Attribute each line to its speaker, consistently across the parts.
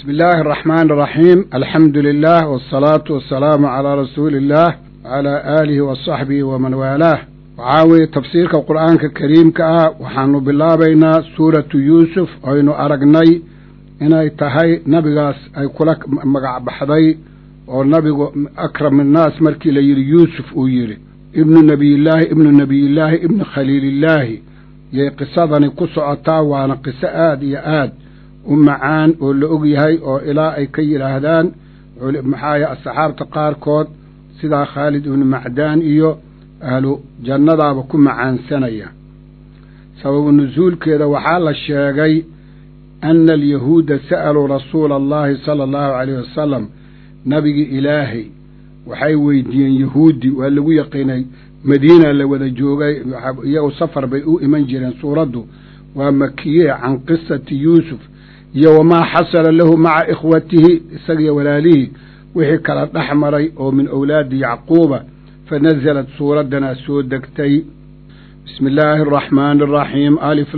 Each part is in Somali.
Speaker 1: بسم الله الرحمن الرحيم الحمد لله والصلاة والسلام على رسول الله وعلى آله وصحبه ومن والاه وعاوي تفسير القرآن الكريم وحانو بالله بين سورة يوسف وينو أرقني إنay tahay nabigaas ay kula magac baxday oo nabigu akram الناس markii la yiri Yusuf uu yiri ibnu nabiyillah ibnu khalilillah yey qisadani ku socotaa waana qiso aad iyo aad u macaan oo la og yahay oo ilaa ay ka yiraahdaan maxaa asxaabta qaarkood sida Khalid ibn Macdan iyo ahlu jannadaaba ku macaansanaya sababu nuzuulkeeda waxaa la sheegay أن اليهود سألوا رسول الله صلى الله عليه وسلم نبي إلهي وحي ويدين يهودي وقالوا يقيني مدينة لوذا جوغي يو سفر بيئو إمن جيران سورده ومكية عن قصة يوسف وما حصل له مع إخوته سقي ولاليه وحكرة أحمري أو من أولاد يعقوب فنزلت سوردنا سودكتي بسم الله الرحمن الرحيم ألف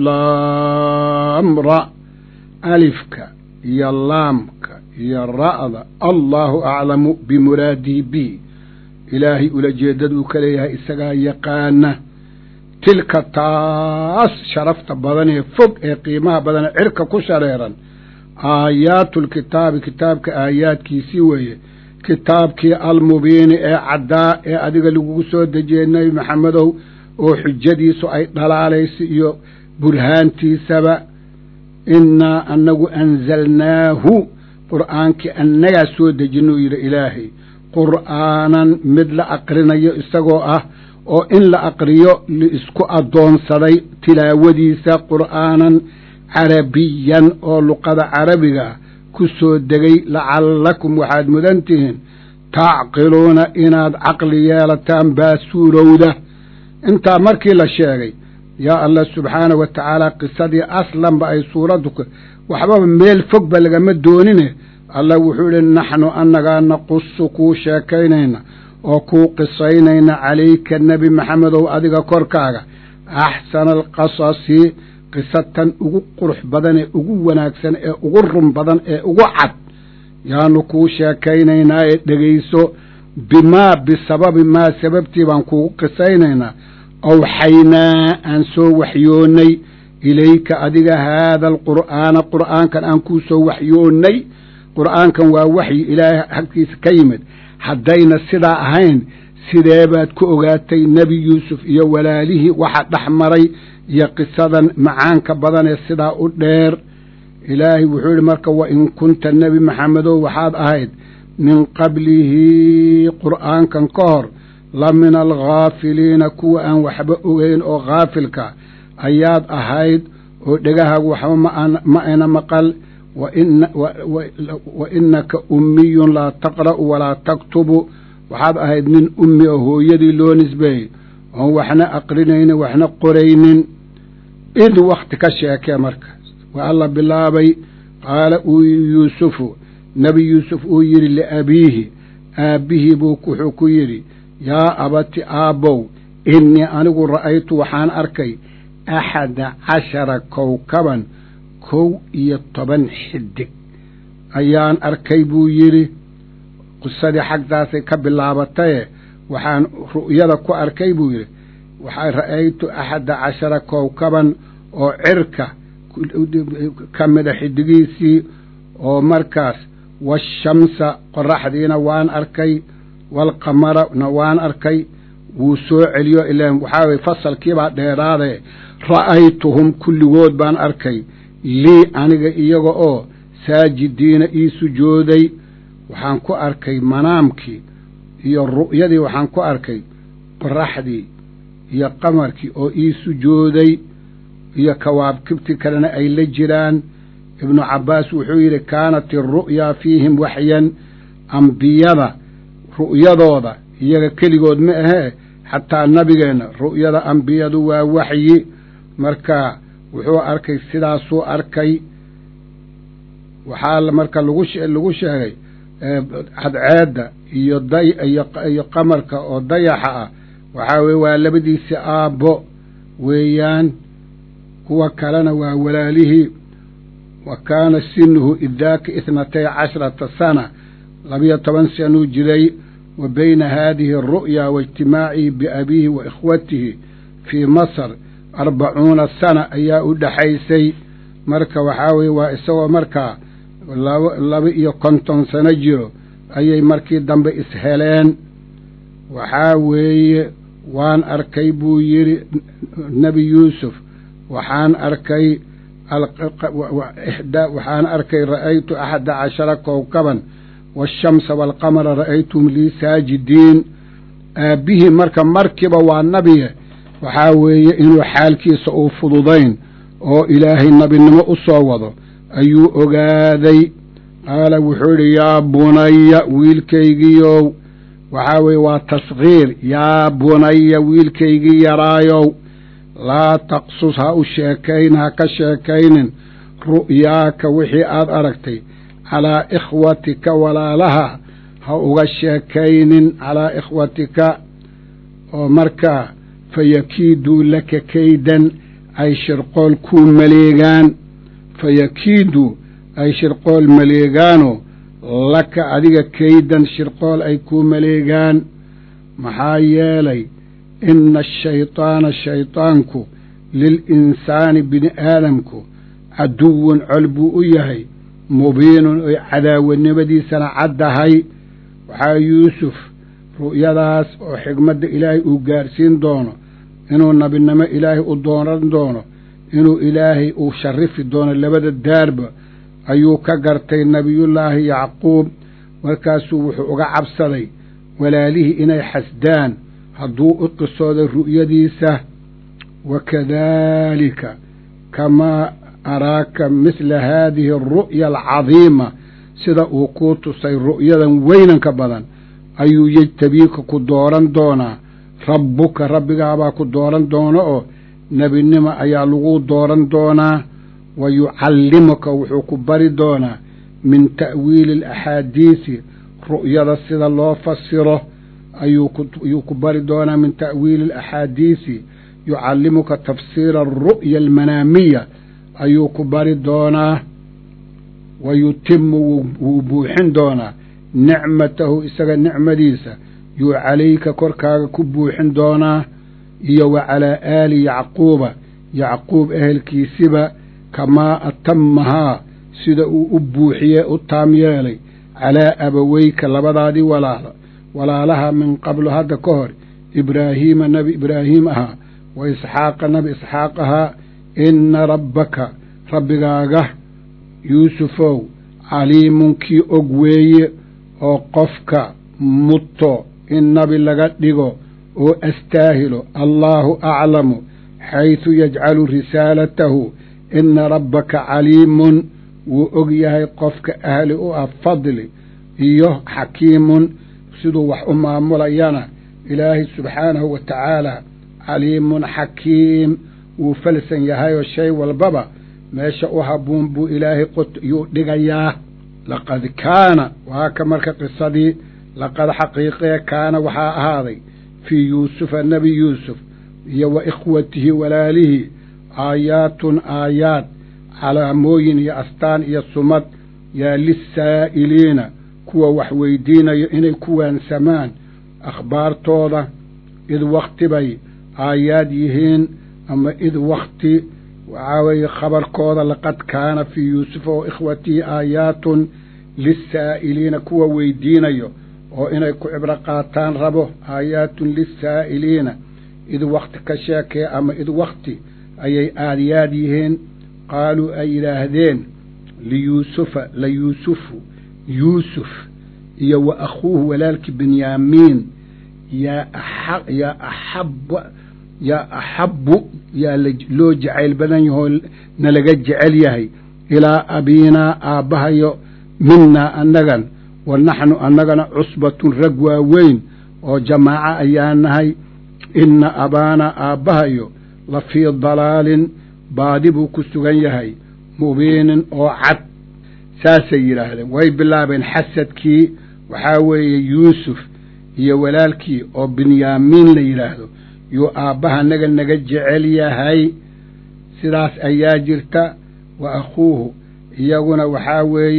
Speaker 1: لام را ألفك يا لامك يا الرأض الله أعلم بمرادي بي إلهي أولجددك ليها إساقا يقانا تلك تاس شرفت بدنه فوق قيمها بدن عرك كشريرا آيات الكتاب كتابك آيات كيسيوية كتابك المبين عداء أدق لقوسو دجينا محمد وحجدي سؤال دلاليس برهانتي سبا إنا أنه أنزلناه قرآنك أنك سود جنو إلهي قرآنا مثل أقرنا يستقوء أو إن لأقريو لإسكو أدون صدي تلاوديس قرآنا عربيا أو لقد عربيا كسود دقي لعلكم وحاد مدنتهن تعقلون إناد عقليالتان باسورودة انت مركي لشيغي يا الله سبحانه وتعالى قصدي أصلا بأي صورتك وحباب ميل فوق بلغا مدونينه الله وحول نحن أنك نقصكو شاكينينا وكو قصينينا عليك النبي محمد وأدق كوركاغا أحسن القصص قصة أغو قرح بدن أغو وناكسن أغو رم بدن أغو عد يا نكو شاكينينا دقيسو بسبب ما سببتي بانكو قصينينا أوحينا أن سو وحيوني إليك أدق هذا القرآن كان أنكو سو وحيوني قرآن كان وحي إلى حكيس كيمد حدينا السدع هين سدابات كؤغاتي نبي يوسف يولاله وحد أحمري يقصدا معان كبضان السدع أدير إلهي وحول مركا وإن كنت النبي محمد وحاد أهيد من قبله قرآن كان قهر لمن الغافلين كوان وحبؤين أو غافلك أياد أهيد ودقها وحما ما أنا مقل وإنك أمي لا تقرأ ولا تكتب وحاب أهيد من أمي وهو يدي لو نسبي وهو احنا أقرنين واحنا قرين إذ وقت كشيك يا مركز والله بالله بي قال يوسف نبي يوسف يري لأبيه بوكو حكيري يا أبتي آبو إني أنا رأيت وحان أركي 11 كوكبا كو يطبن حدك أيان أركي بو يري قصدي حق ذاتي كبلابتي وحان رؤيا كو أركي بو يري وحان رأيت 11 كوكبا أو عركة كمد حدقيسي أو مركز والشمس قرح دينا وان أركي والقمر نوان أركي وسوع اليو إلا وحاوي فصل كيبا ديرادي رأيتهم كل وود بان أركي لي أنيغا إيغو ساجدين إي سجودي وحانكو أركي منامكي إيا الرؤية دي وحانكو أركي قرح دي إيا قمركي أو إي سجودي إيا كواب كبتي كلنا أي لجران ابن عباس وحوير كانت الرؤيا فيهم وحيا أنبياء رؤيadooda iyaga keligood ma ahe xataa nabigeena ru'yada ambiyadu waa waxyi marka wuxuu arkay sidaasuu arkay waxaa marka lagu sheegay cadceeda iyo qamarka oo dayaxa ah waxaa weeye waa labadiisa aabbo weeyaan kuwa kalena waa walaalihii wa kaana sinuhu idaaka 12 sana 12 sanuu jiray wa bayna haadihi aru'ya waijtimaacihi biabiihi wa ikhwatihi fii masr 40 sana ayaa u dhaxaysay marka waxaa weye waa isagoo markaa 52 sano jiro ayay markii dambe isheleen waxaa weeye waan arkay buu yidhi nebi yuusuf waxaan arkay ra'aytu 11 kowkaban waashamsa waalqamara ra'aytum lii saajidiin aabbihii markiiba waa nabiye waxaa weeye inuu xaalkiisa uu fududayn oo ilaahay nabinimo u soo wado ayuu ogaaday qaala wuxuu yidhi yaa bunaya wiilkaygiiow waxaa weeye waa tasgiir yaa bunaya wiilkaygii yaraayow laa taqsus ha ka sheekaynin ru'yaaka wixii aad aragtay calaa ikhwatika walaalaha ha uga sheekaynin calaa ikhwatika oo markaa fayakiiduu laka kaydan ay shirqool kuu maleegaan fayakiiduu ay shirqool maleegaano laka adiga kaydan shirqool ay kuu maleegaan maxaa yeelay ina ashayطaana shayطaanku lilinsaani bini aadamku caduwun col buu u yahay mubiinun oy cadaawanimadiisana caddahay waxaa yuusuf ru'yadaas oo xigmadda ilaahay uu gaarsiin doono inuu nabinimo ilaahay u doonan doono inuu ilaahay uu sharifi doono labada daarba ayuu ka gartay nebiyullaahi yacquub markaasuu wuxuu uga cabsaday walaalihii inay xasdaan hadduu u qisooday ru'yadiisa wakadaalika kamaa araaka misla haadihi aru'ya alcadiima sida uu kuu tusay ru'yadan weynanka badan ayuu yejtabiika ku dooran doonaa rabbuka rabbigaabaa ku dooran doona oo nebinimo ayaa lagu dooran doonaa wa yucallimuka wuxuu ku bari doonaa min ta'wiili alaxaadiisi ru'yada sida loo fasiro ayuu ku bari doonaa min ta'wiili alaxaadiisi yucallimuka tafsiira aru'ya almanaamiya ayuu ku bari doonaa wa yutimu wuu buuxin doonaa nicmatahu isaga nicmadiisa yuu calayka korkaaga ku buuxin doonaa iyo wa calaa aali yacquuba yacquub ehelkiisiba kamaa atamahaa sida uu u buuxiyey u taam yeelay calaa abaweyka labadaadii walaalaha min qablu hadda ka hor ibraahiima nebi ibraahiim ahaa wa isxaaqa nebi isxaaq ahaa inna rabbaka rabbigaaga yuusufow caliimun kii og weeye oo qofka mutto in nabi laga dhigo oo astaahilo allaahu aclamu xaysu yajcalu risaalatahu inna rabbaka caliimun wuu og yahay qofka ahli u ah fadli iyo xakiimun siduu wax u maamulayana ilaahay subxaanahu wa tacaala caliimun xakiim wuu falsan yahayoo shay walbaba meesha u habbuun buu ilaahay yuu dhigayaa laqad kaana waa ka marka qisadii laqad xaqiiqee kaana waxaa ahaaday fii yuusufa nebi yuusuf iyo wa ikhwatihi walaalihii aayaatun aayaad calaamooyin iyo astaan iyo sumad yaa lissaa'iliina kuwa wax weydiinayo inay ku waansamaan akhbaartooda id wakti bay aayaad yihiin ama id wakti waxaa weeye khabarkooda laqad kaana fii yuusufa wa ikhwatihi aayaatun lissaa'iliina kuwa weydiinayo oo inay ku cibro qaataan rabo aayaatun lissaa'iliina id wakti ka sheekee ama id wakti ayay aadyaad yihiin qaaluu ay yidhaahdeen liyuusufa layuusufu yuusuf iyo wa akhuuhu walaalki binyaamiin yaa axabbu yaa loo jacayl badan yahoo nalaga jecel yahay ilaa abiinaa aabbahayo minnaa annagan wa naxnu annagana cusbatun rag waaweyn oo jamaaco ayaa nahay inna abaana aabbahayo la fii dalaalin baadi buu ku sugan yahay mubiinin oo cad saasay yidhaahdeen way bilaabeen xasadkii waxaa weeye yuusuf iyo walaalkii oo binyaamiin la yidhaahdo yuu aabbaha naga jecel yahay sidaas ayaa jirta wa akhuuhu iyaguna waxaa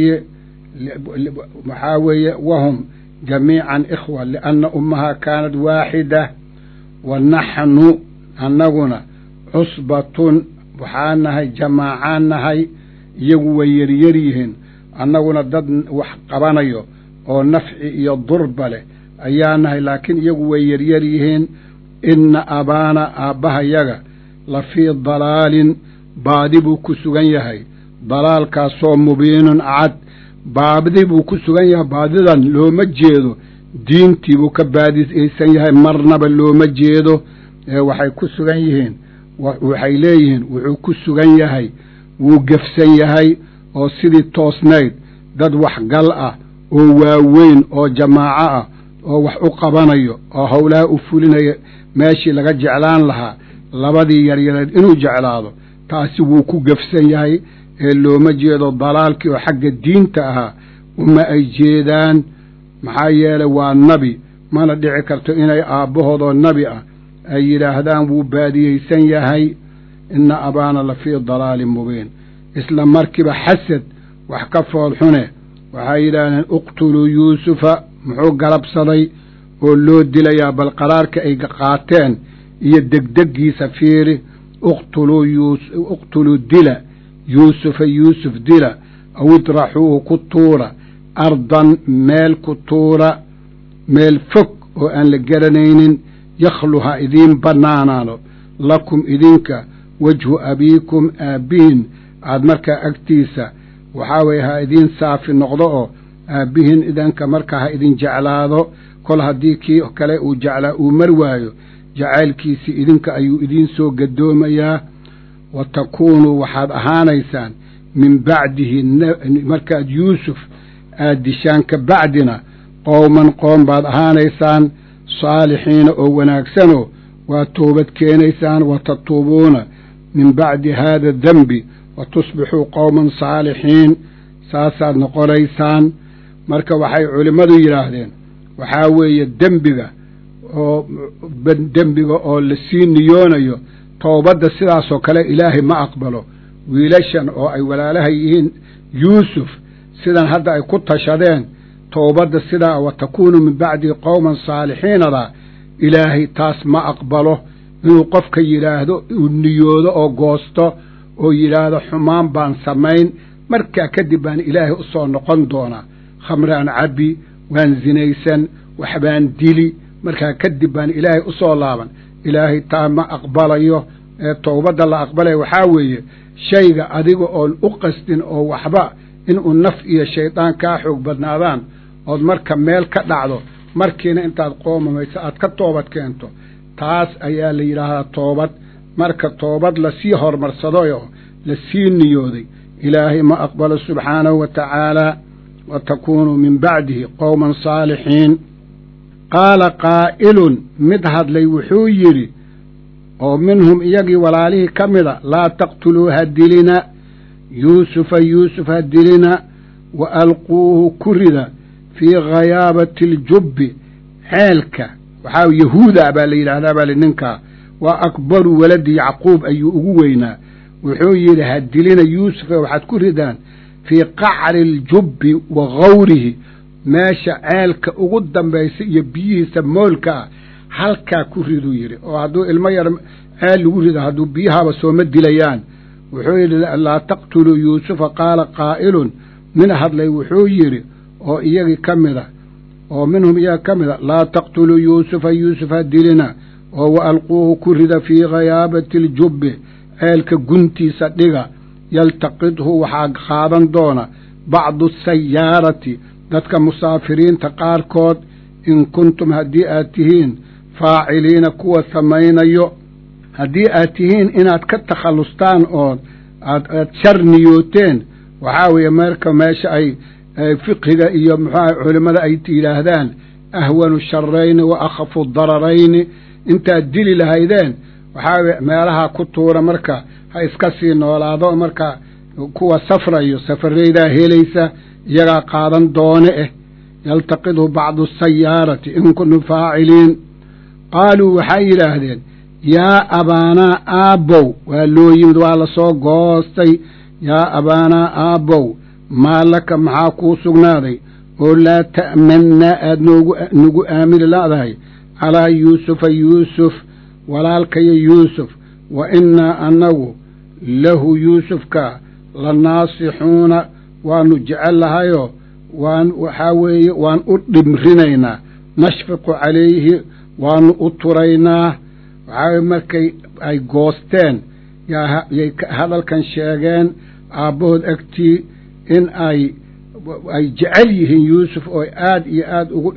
Speaker 1: weeye wahum jamiican ikhwa lianna ummahaa kaanat waaxida wa naxnu annaguna cusbatun waxaa nahay jamaacaan nahay iyagu way yaryar yihiin annaguna dad wax qabanayo oo nafci iyo durba leh ayaa nahay laakiin iyagu way yaryar yihiin inna abaana aabbahayaga la fii dalaalin baadi buu ku sugan yahay dalaalkaasoo mubiinun cad baadi buu ku sugan yahay baadidan looma jeedo diintii buu ka baadiyaysan yahay marnaba looma jeedo waxay ku sugan yihiin waxay leeyihiin wuxuu ku sugan yahay wuu gefsan yahay oo sidii toosnayd dad waxgal ah oo waaweyn oo jamaaco ah oo wax u qabanayo oo howlaha u fulinaya meeshii laga jeclaan lahaa labadii yaryareed inuu jeclaado taasi wuu ku gefsan yahay ee looma jeedo dalaalkii oo xagga diinta ahaa uma ay jeedaan maxaa yeelay waa nabi mana dhici karto inay aabbahoodoo nabi ah ay yidhaahdaan wuu baadiyaysan yahay inna abaana la fii dalaalin mubiin isla markiiba xasad wax ka foolxune waxay yidhaahdeen uqtuluu yuusufa muxuu galabsaday oo loo dilayaa bal qaraarka ay qaateen iyo degdeggiisa fiiri uqtuluu dila yuusufa yuusuf dila aw idraxuuhu ku tuura ardan meel ku tuura meel fog oo aan la garanaynin yakhlu ha idiin bannaanaano lakum idinka wajhu abiikum aabbihin aad markaa agtiisa waxaa weeye ha idiin saafi noqdo oo aabbihin idinka markaa ha idin jeclaado kol haddii kii kale uu jeclaa uu mar waayo jacaylkiisii idinka ayuu idiin soo gadoomayaa wa takuunuu waxaad ahaanaysaan min bacdihi markaad yuusuf aad dishaan ka bacdina qowman qoom baad ahaanaysaan saalixiina oo wanaagsanoo waad toobad keenaysaan wa tatuubuuna min bacdi haada dembi wa tusbixuu qowman saalixiin saasaad noqonaysaan marka waxay culimmadu yidhaahdeen waxaa weeye dembiga oo la sii niyoonayo toobadda sidaasoo kale ilaahay ma aqbalo wiilashan oo ay walaalaha yihiin yuusuf sidan hadda ay ku tashadeen toobadda sidaa wa takuunu min bacdi qowman saalixiinada ilaahay taas ma aqbalo inuu qofka yidhaahdo uu niyoodo oo goosto oo yidhaahdo xumaan baan samayn markaa kadib baan ilaahay u soo noqon doonaa khamraan cabbi waan zinaysan waxbaan dili markaa kadib baan ilaahay u soo laaban ilaahay taa ma aqbalayo ee towbadda la aqbalaya waxaa weeye shayga adiga oon u qasdin oo waxba inuu naf iyo shaydaan kaa xoog badnaadaan ood marka meel ka dhacdo markiina intaad qoomamayso aad ka toobad keento taas ayaa la yidhaahdaa toobad marka toobad lasii hormarsaday oo lasii niyooday ilaahay ma aqbalo subxaanahu wa tacaalaa wa takuunuu min bacdihi qowman saalixiin qaala qaa'ilun mid hadlay wuxuu yidhi oo minhum iyagii walaalihii ka mida laa taqtuluu ha dilina yuusufa yuusuf ha dilina wa alquuhu ku rida fii ghayaabati aljubbi ceelka waxaa yahuuda baa la yidhaahdaa baa li ninkaa waa akbaru waladi yacquub ayuu ugu weynaa wuxuu yidhi ha dilina yuusufa waxaad ku ridaan fii qacri aljubbi wa gawrihi meesha ceelka ugu dambaysa iyo biyihiisa moolka ah halkaa ku riduu yidhi oo hadduu ilmo yar ceel lagu rido hadduu biyahaaba sooma dilayaan wuxuu yidhi laa taqtuluu yuusufa qaala qaa'ilun min hadlay wuxuu yidhi oo iyagii ka mida oo minhum iyaga ka mida laa taqtuluu yuusufa yuusuf ha dilina oo wa alquuhu ku rida fii ghayaabati aljubbi ceelka guntiisa dhiga yaltaqidhu waxaa qaadan doona bacdu asayaarati dadka musaafiriinta qaarkood in kuntum haddii aad tihiin faaciliina kuwa samaynayo haddii aad tihiin inaad ka takhallustaan ood aad shar niyooteen waxaa weeye marka meesha ay fiqhiga iyo muxuaha culimmada ay yidhaahdaan ahwanu sharayni wa akhafu dararayni intaad dili lahaydeen waxaa weye meelaha ku tuura marka ha iska sii noolaado marka kuwa safrayo safaraydaa helaysa iyagaa qaadan doone yaltaqidhu bacdu asayaarati in kuntum faaciliin qaaluu waxay yidhaahdeen yaa abaanaa aabbow waa loo yimid waa la soo goostay yaa abaanaa aabbow maa laka maxaa kuu sugnaaday oo laa ta'mannaa aad nagu aamini la'dahay calaa yuusufa yuusuf walaalkayo yuusuf wa innaa annagu lahu yuusufka la naasixuuna waanu jecel lahayoo waxaa weeye waan u dhimrinaynaa nashfiqu calayhi waanu u turaynaa waxaa markay ay goosteen yay hadalkan sheegeen aabbahood agtii in ay jecel yihiin yuusuf oo aad iyo aad ugu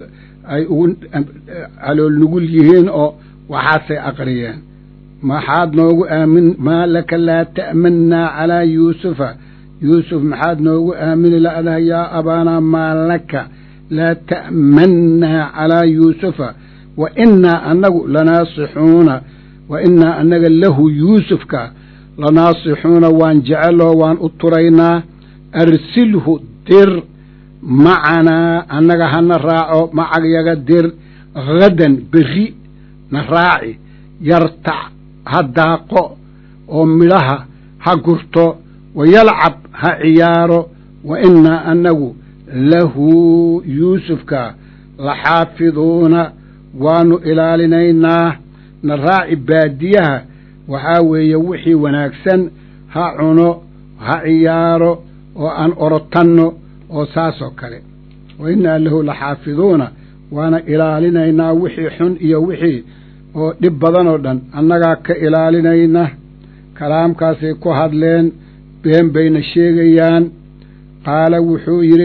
Speaker 1: calool nugul yihiin oo waxaasay aqriyeen maxaad noogu maa laka laa ta'mannaa calaa yuusufa yuusuf maxaad noogu aamini la'dahay yaa abaanaa maa laka laa ta'mannaa calaa yuusufa wa innaa annagu lanaasixuuna wa innaa annaga lahu yuusufka lanaasixuuna waan jeceloo waan u turaynaa arsilhu dir macanaa annaga hana raaco macagyaga dir hadan berri na raaci yartac ha daaqo oo midhaha ha gurto wayalcab ha ciyaaro wa innaa annagu lahu yuusufka la xaafiduuna waanu ilaalinaynaa na raaci baadiyaha waxaa weeye wixii wanaagsan ha cuno ha ciyaaro oo aan orotanno oo saasoo kale wa innaa lahu la xaafiduuna waana ilaalinaynaa wixii xun iyo wixii oo dhib badan oo dhan annagaa ka ilaalinayna kalaamkaasay ku hadleen been bayna sheegayaan qaala wuxuu yidhi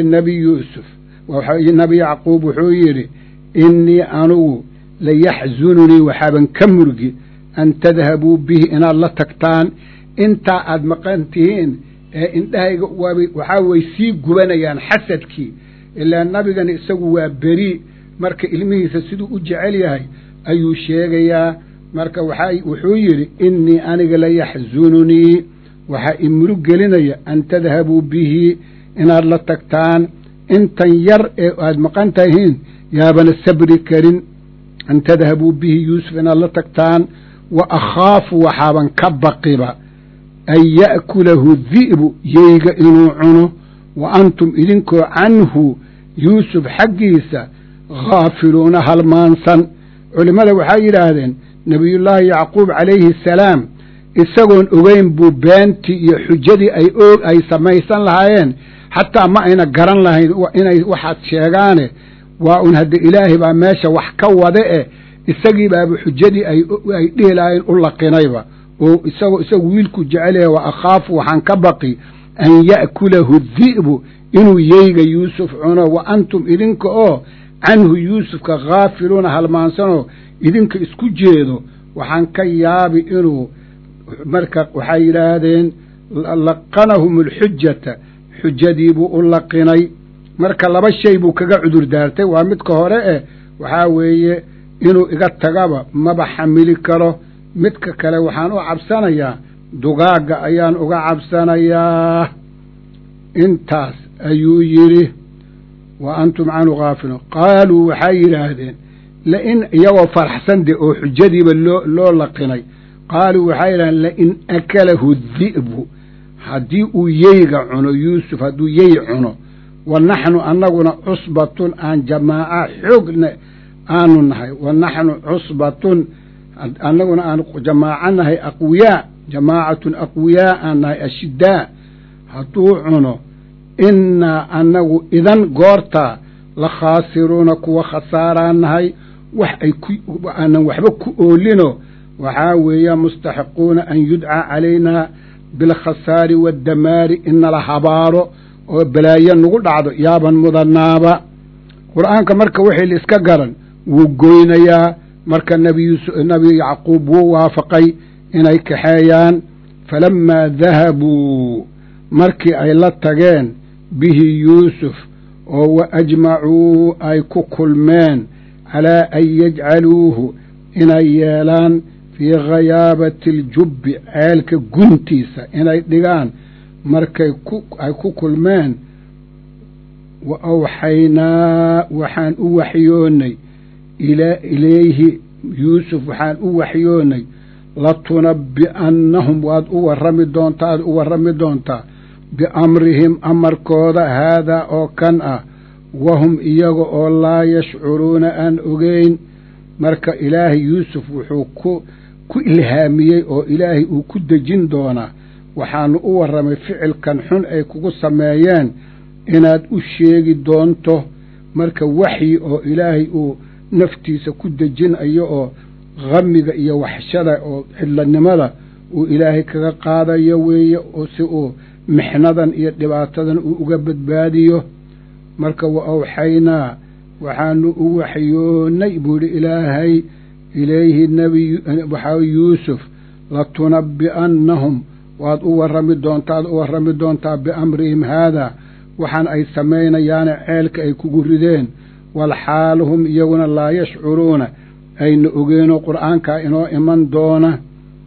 Speaker 1: nebi yacquub wuxuu yidhi innii anugu layaxsununii waxaaban ka murgi an tadhabuu bihi inaad la tagtaan intaa aad maqan tihiin ee indhahayga waxaa way sii gubanayaan xasadkii ilaa nabigani isagu waa beri marka ilmihiisa siduu u jecel yahay ayuu sheegayaa marka wuxuu yidhi innii aniga layaxsununii waxaa i murug gelinaya an tadhabuu bihi inaad la tagtaan intan yar ee aad maqan tahiin yaabana sabri karin an tadhabuu bihi yuusuf inaad la tagtaan wa akhaafu waxaaban ka baqiba an ya'kulahu di'bu yeyga inuu cuno wa antum idinkoo canhu yuusuf xaggiisa khaafiluuna halmaansan culimmada waxay yidhaahdeen nebiyullaahi yacquub calayhi asalaam isagoon ogeyn buu beentii iyo xujadii ay samaysan lahaayeen xataa ma ayna garan lahayn inay waxaad sheegaane waa un hadda ilaahay baa meesha wax ka wade isagii baaba xujadii ay dhihi lahayn u laqinayba oo isagu wiilku jecelyahay wa akhaafu waxaan ka baqi an ya'kulahu di'bu inuu yeyga yuusuf cuno wa antum idinka oo canhu yuusufka khaafiluuna halmaansanoo idinka isku jeedo waxaan ka yaabi inuu marka waxay yidhaahdeen laqanahum alxujata xujadii buu u laqinay marka laba shay buu kaga cudur daartay waa midka hore waxaa weeye inuu iga tagaba maba xamili karo midka kale waxaan u cabsanayaa dugaagga ayaan uga cabsanayaa intaas ayuu yidhi wa antum canhu khaafiluun qaaluu waxay yidhaahdeen lain iyagoo faraxsan de oo xujadiiba loo laqinay qaaluu waxay yidhahdeen lain akalahu di'bu haddii uu yeyga cuno yuusuf hadduu yey cuno wa naxnu annaguna cusbatun aan jamaaca xoogna aanu nahay wa naxnu cusbatun annaguna aan jamaaco nahay aqwiyaa jamaacatun aqwiyaa aan nahay ashiddaa hadduu cuno innaa annagu idan goortaa la khaasiruuna kuwa khasaaraan nahay wax aanan waxba ku oolino waxaa weeya mustaxiquuna an yudcaa calaynaa bilkhasaari waaddamaari inala habaaro oo balaayo nagu dhacdo yaaban mudanaaba qur'aanka marka wixii la iska garan wuu goynayaa marka nebi yacquub wuu waafaqay inay kaxeeyaan falammaa dahabuu markii ay la tageen bihi yuusuf oo wa ajmacuu ay ku kulmeen calaa an yajcaluuhu inay yeelaan fii ghayaabati aljubbi ceelka guntiisa inay dhigaan markay ay ku kulmeen wa awxaynaa waxaan u waxyoonnay ilayhi yuusuf waxaan u waxyoonnay latunabbi'annahum waad u warrami doontaa biamrihim amarkooda haadaa oo kan ah wahum iyaga oo laa yashcuruuna aan ogeyn. marka ilaahay yuusuf wuxuu ku ilhaamiyey oo ilaahay uu ku dejin doonaa, waxaanu u warramay ficilkan xun ay kugu sameeyeen inaad u sheegi doonto. marka waxyi oo ilaahay uu naftiisa ku dejinayo oo qamiga iyo waxshada oo xillanimada uu ilaahay kaga qaadayo weeye, oo si uu mixnadan iyo dhibaatadan uu uga badbaadiyo. marka wa awxaynaa waxaanu u waxyoonnay buuhi ilaahay ilayhi waxaa yuusuf latunabbi'annahum waad u warrami doontaa biamrihim haadaa waxaan ay samaynayaane ceelka ay kugu rideen, walxaal hum iyaguna laa yashcuruuna ayna ogeenoo qur'aankaa inoo iman doona.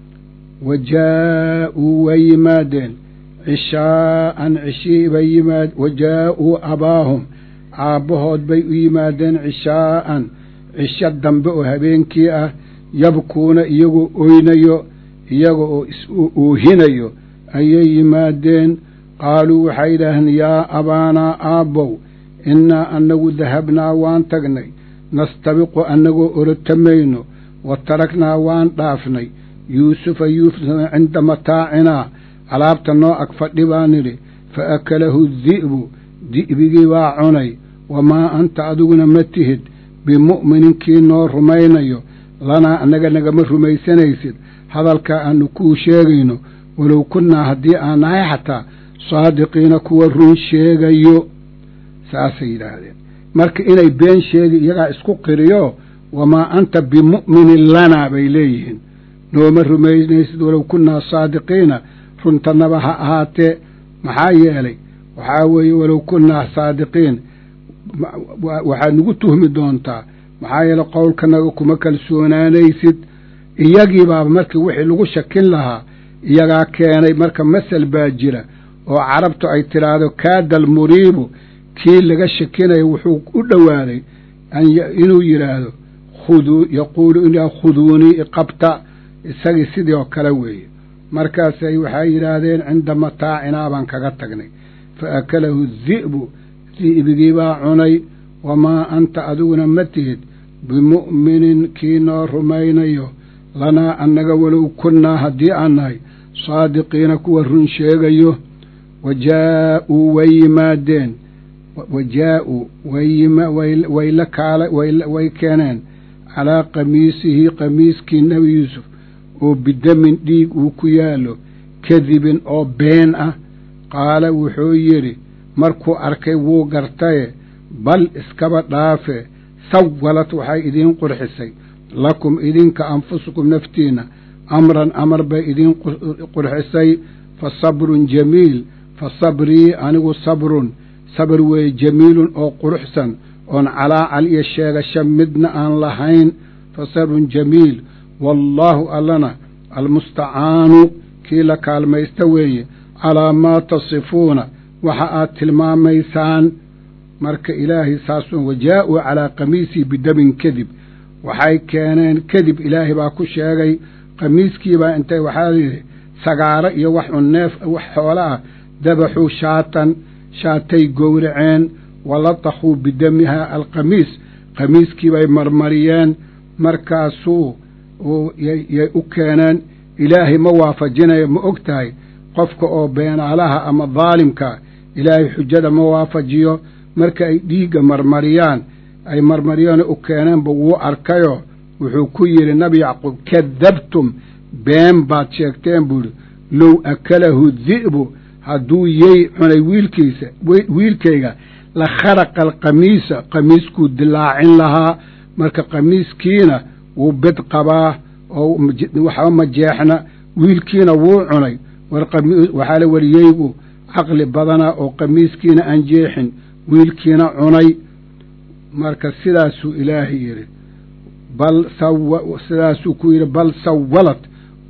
Speaker 1: wajaa'uu way yimaadeen cishaa'an cishii bay wajaa'uu abaahum aabbahood bay u yimaadeen cishaa'an cisho dambe oo habeenkii ah, yabkuuna iyagoo oynayo iyaga oo is-oohinayo ayay yimaadeen. qaaluu waxay yidhaaheen yaa abaanaa aabbow innaa annagu dahabnaa waan tagnay nastabiqu annagoo orotamayno wa taraknaa waan dhaafnay yuusufa yuusuf cinda mataacinaa alaabta noo ag fadhi baa nidhi fa akalahu di'bu di'bigii baa cunay, wamaa anta adiguna ma tihid bimu'minin kii noo rumaynayo lanaa annaga nagama rumaysanaysid hadalkaa aanu kuu sheegayno, walow kunnaa haddii aan nahay xataa saadiqiina kuwa run sheegayo. saasay yidhaahdeen. marka inay been sheegi iyagaa isku qiriyo wamaa anta bimu'minin lanaa bay leeyihiin, nooma rumaynaysid walow kunnaa saadiqiina runtanaba ha ahaatee. maxaa yeelay waxaa weeye walow kunnaa saadiqiin waxaad nagu tuhmi doontaa, maxaa yeelay qowlkanaga kuma kalsoonaanaysid. iyagii baaba markii wixii lagu shakin lahaa iyagaa keenay. marka masal baa jira oo carabtu ay tidhaahdo kaadal muriibu, kii laga shakinayo wuxuu u dhowaaday inuu yidhaahdo yaquulu in khuduunii iqabta, isagii sidii oo kale weeye. markaasay waxay yidhaahdeen cinda mataacinaa baan kaga tagnay, fa akalahu di'bu di'bigii baa cunay, wamaa anta adiguna ma tihid bimu'minin kii noo rumaynayo lanaa annaga walow kunnaa haddii aan nahay saadiqiina kuwa run sheegayo. wajaa'uu way yimaadeen wajaa'uu way keeneen calaa qamiisihi qamiiskii nebi yuusuf oo bidamin dhiig uu ku yaallo kadibin oo been ah. qaala wuxuu yidhi markuu arkay wuu gartaye bal iskaba dhaafe sawwalat waxay idiin qurxisay lakum idinka anfusukum naftiinna amran amar bay idiin qurxisay, fa sabrun jamiil fa sabrii anigu sabrun sabr weeye jamiilun oo quruxsan oon calaacal iyo sheegasho midna aan lahayn. fa sabrun jamiil wallaahu allana almustacaanu kii la kaalmaysta weeye calaa maa tasifuuna waxa aad tilmaamaysaan. marka ilaahay saasuun wajaa'uu calaa qamiisii bidamin kadib waxay keeneen kadib ilaahay baa ku sheegay qamiiskiibaa intay waxaa yidhi sagaaro iyo wax neef wax xoolo ah dabaxuu shaatay gowraceen walatakhuu bidamihaa alqamiis qamiiskiibay marmariyeen. markaasuu yay u keeneen. ilaahay ma waafajinayo, ma og tahay qofka oo beenaalaha ama daalimka ilaahay xujada ma waafajiyo. marka ay dhiigga marmariyaan ay marmariyeen u keeneenba wuu arkayo wuxuu ku yidhi nabi yacquub kadabtum been baad sheegteen buuhi, low akalahu di'bu hadduu yey cunay wiilkayga la kharaqa alqamiisa qamiiskuu dilaacin lahaa. marka qamiiskiina wuu bed qabaa oo waxba ma jeexna, wiilkiina wuu cunay. waxaa la weliyeygu caqli badana oo qamiiskiina aan jeexin wiilkiina cunay. marka sidaasuu ilaahay yidhi sidaasuu ku yidhi bal sawwalat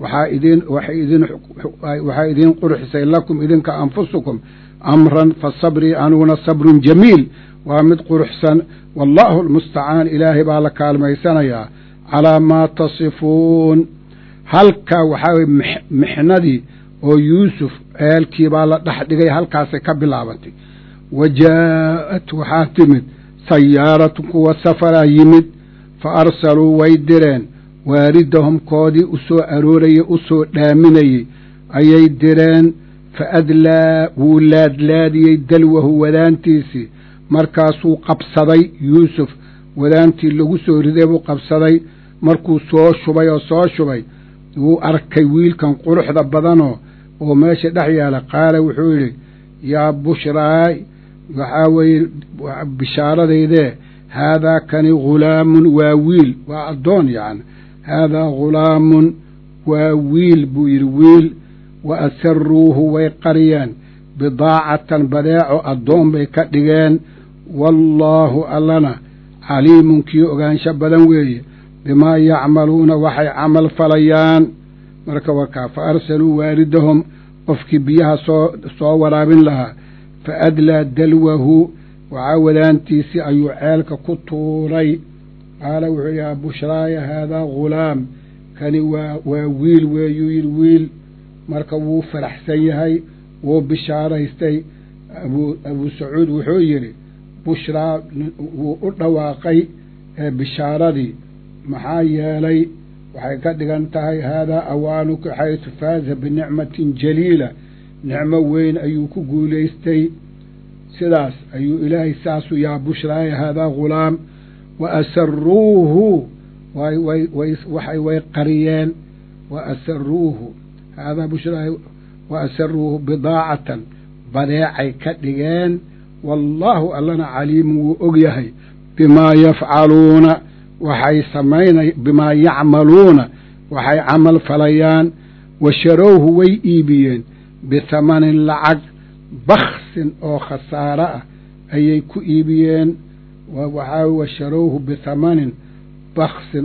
Speaker 1: waxaa idiin qurxisay lakum idinka anfusukum amran fa sabrii aniguna sabrun jamiil waa mid quruxsan. wallaahu almustacaan ilaahay baa la kaalmaysanayaa calaa maa tasifuun. halkaa waxaa weye mixnadii oo yuusuf ceelkii baa la dhex dhigay halkaasay ka bilaabantay wa jaa'at waxaa timid sayaaratu kuwa safaraa yimid fa arsaluu way direen waaridahum koodii u soo aroorayey u soo dhaaminayey ayay direen fa adlaa wuu laadlaadiyey dalwahu wadaantiisii markaasuu qabsaday yuusuf wadaantii lagu soo riday buu qabsaday markuu soo shubay wuu arkay wiilkan quruxda badanoo oo meesha dhex yaala qaala wuxuu yidhi yaa bushraay waxaa weeye bishaaradaydee haadaa kani ghulaamun waa wiil waa addoon yacni haadaa ghulaamun waa wiil buu yidhi wiil wa asaruuhu way qariyeen bidaacatan badeeco addoon bay ka dhigeen wallaahu allana caliimun kii ogaansho badan weeye bimaa yacmaluuna waxay camal falayaan marka wakaa fa arsaluu waaridahum qofkii biyaha soo waraabin lahaa fa adlaa dalwahu waxaa wadaantiisii ayuu ceelka ku tuuray qaala wuxuu yaa bushraaya haadaa ghulaam kani waa wiil weeyuu yidhi wiil marka wuu faraxsan yahay wuu bishaaraystay abuu sacuud wuxuu yidhi bushraa wuu u dhawaaqay bishaaradii maxaa yeelay waxay ka dhigan tahay haadaa awaanuka xaysu faaza binicmatin jaliila nicmo weyn ayuu ku guulaystay sidaas ayuu ilaahay saasuu yaa bushraaya haadaa ghulaam wa asaruuhu way qariyeen wa asaruuhu haadaa bushraaya wa asaruuhu bidaacatan badeecay ka dhigeen wallaahu allana caliimun wuu og yahay bimaa yafcaluuna bimaa yacmaluuna waxay camal falayaan wa sharowhu way iibiyeen bihamanin lacag baksin oo khasaaro ah ayay ku iibiyeen wa sharowhu bihamanin baksin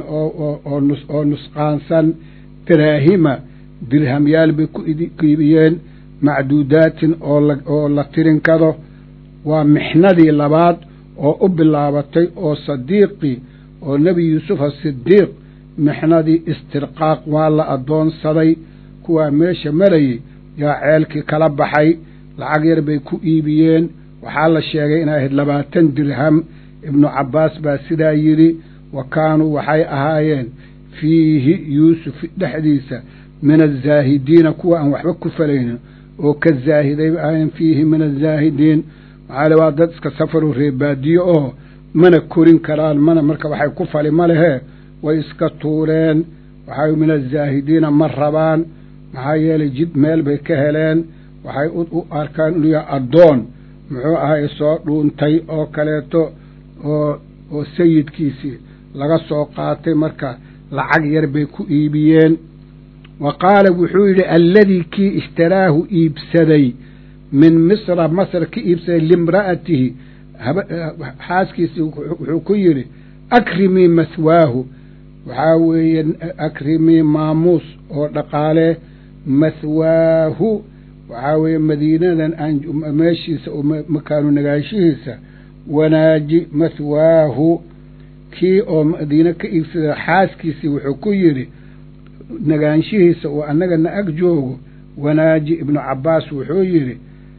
Speaker 1: oo nusqaansan diraahima dirhamyaal bay ku iibiyeen macduudaatin oo la tirin karo waa mixnadii labaad oo u bilaabatay oo sadiiqii oo nebi yuusuf asidiiq mixnadii istirqaaq waa la addoonsaday kuwaa meesha marayey yaa ceelkii kala baxay lacag yar bay ku iibiyeen waxaa la sheegay inay ahayd 20 dirham ibnu cabbaas baa sidaa yidhi wa kaanuu waxay ahaayeen fiihi yuusuf dhexdiisa min azaahidiina kuwa aan waxba ku falaynin oo ka zaahiday bay ahaayeen fiihi min azaahidiin maxaale waa dad iska safaru reebaadiyo oo mana korin karaan mana marka waxay ku fali ma lehee way iska tuureen waxay min azaahidiina ma rabaan maxaa yeelay jid meel bay ka heleen waxay u arkaan inuu yahay addoon muxuu ahay soo dhuuntay oo kaleeto oo sayidkiisii laga soo qaatay marka lacag yar bay ku iibiyeen wa qaala wuxuu yidhi alladii kii ishtaraahu iibsaday min misra masr ka iibsaday limra'atihi xaaskiisii wuxuu ku yidhi akrimii mahwaahu waxaa weeye akrimii maamuus oo dhaqaale mahwaahu waxaa weeye madiinadan meeshiisa oo makaanu nagaashihiisa wanaaji mahwaahu kii oo madiine ka iibsada xaaskiisii wuxuu ku yidhi nagaanshihiisa oo annagana ag joogo wanaaji ibnu cabbaas wuxuu yidhi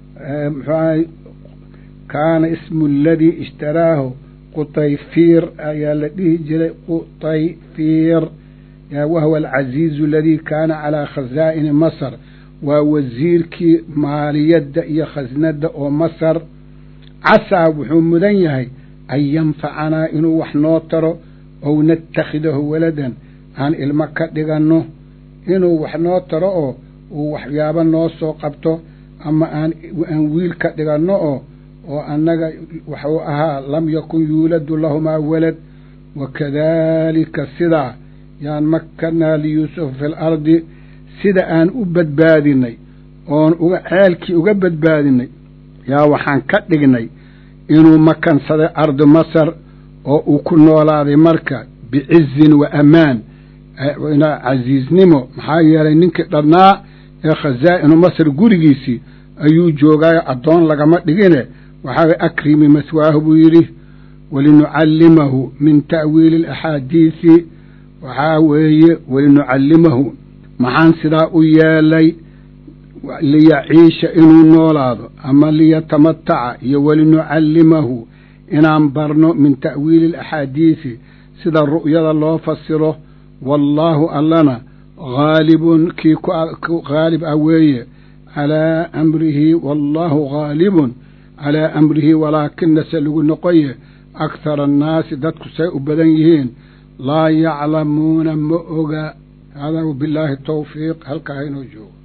Speaker 1: muxuu kaana ismu aladii ishtaraahu qutayfiir ayaa la dhihi jiray qutayfiir wahuwa alcaziizu aladii kaana calaa khazaa'ini masar waa wasiirkii maaliyadda iyo khasnadda oo masar casaa wuxuu mudan yahay an yanfacanaa inuu wax noo taro ow natakhidahu waladan aan ilmo ka dhiganno inuu wax noo taro oo uu waxyaabo noo soo qabto ama aan wiil ka dhiganno oo annaga waxuu ahaa lam yakun yuuladu lahumaa walad wakadaalika sidaa yaan makkannaa liyuusufa fi alardi sida aan u badbaadinay oon ceelkii uga badbaadinay yaa waxaan ka dhignay inuu makansaday ardi masar oo uu ku noolaaday marka bicizin wa amaan casiiznimo maxaa yeelay ninkii dharnaa ee khazaa'inu masar gurigiisii ayuu joogaayo addoon lagama dhigine waxaa akrimi maswaahu buu yidhi walinucallimahu min ta'wiili alaxaadiisi waxaa weeye walinucallimahu maxaan sidaa u yeelay liyaciisha inuu noolaado ama liyatamattaca iyo walinucallimahu inaan barno min ta'wiili alaxaadiisi sida ru'yada loo fasiro wallaahu allana haalibun kii ku haalib ah weeye calaa amrihi wallaahu haalibun calaa amrihi walaakina se lagu noqoye akhara annaasi dadku say u badan yihiin laa yaclamuuna ma oga hada wabillaahi tawfiiq halkaa inoo joogo